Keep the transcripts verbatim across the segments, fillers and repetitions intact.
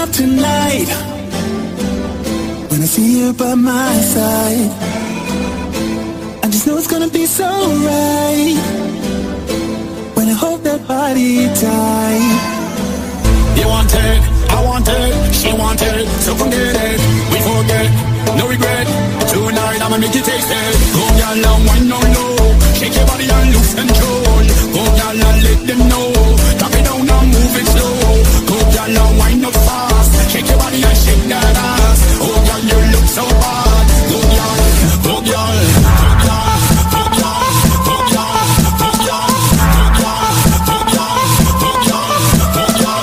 up tonight when I see you by my side. I just know it's gonna be so right when I hold that body tight. You want it, I want it, she want it, so come get it. We forget, no regret. Tonight I'ma make you taste it. Go girl and wine on low, shake your body and lose control. Go girl and let them know, drop it down and move it slow. Go girl and wine up fast, shake your body and shake that ass. Oh girl, you look so bad. Go girl, go girl, go girl, go girl, go girl, go girl, go girl, go girl, go girl.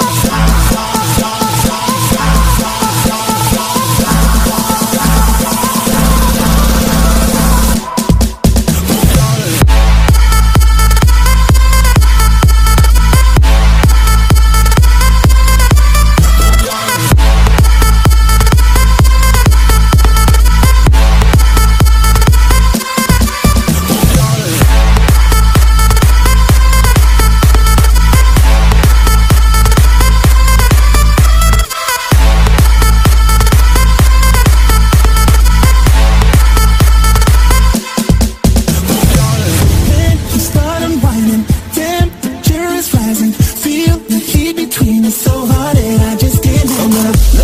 Feel the heat between us so hot and I just can't help it.